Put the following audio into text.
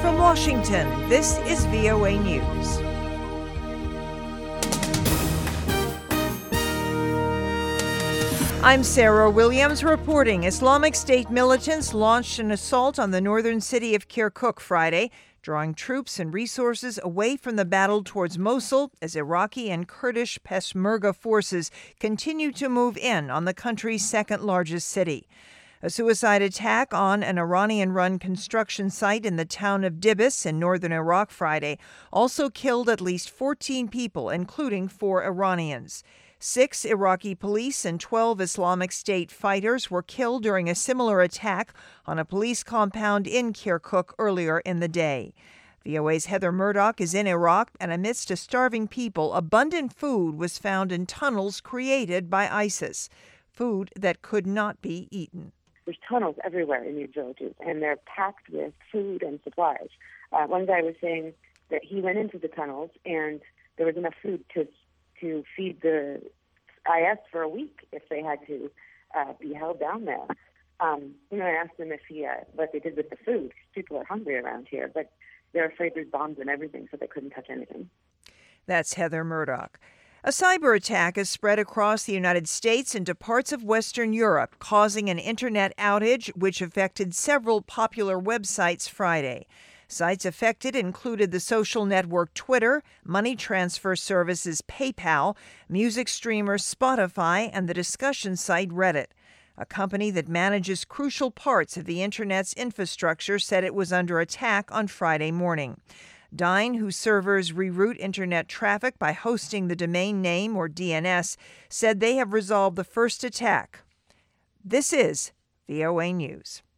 From Washington, this is VOA News. I'm Sarah Williams reporting. Islamic State militants launched an assault on the northern city of Kirkuk Friday, drawing troops and resources away from the battle towards Mosul as Iraqi and Kurdish Peshmerga forces continue to move in on the country's second largest city. A suicide attack on an Iranian-run construction site in the town of Dibis in northern Iraq Friday also killed at least 14 people, including 4 Iranians. 6 Iraqi police and 12 Islamic State fighters were killed during a similar attack on a police compound in Kirkuk earlier in the day. VOA's Heather Murdoch is in Iraq, and amidst a starving people, abundant food was found in tunnels created by ISIS, food that could not be eaten. There's tunnels everywhere in these villages, and they're packed with food and supplies. One guy was saying that he went into the tunnels, and there was enough food to feed the IS for a week if they had to be held down there. I asked him if what they did with the food. People are hungry around here, but they're afraid there's bombs and everything, so they couldn't touch anything. That's Heather Murdoch. A cyber attack has spread across the United States into parts of Western Europe, causing an internet outage which affected several popular websites Friday. Sites affected included the social network Twitter, money transfer services PayPal, music streamer Spotify, and the discussion site Reddit. A company that manages crucial parts of the Internet's infrastructure said it was under attack on Friday morning. Dyn, whose servers reroute Internet traffic by hosting the domain name or DNS, said they have resolved the first attack. This is VOA News.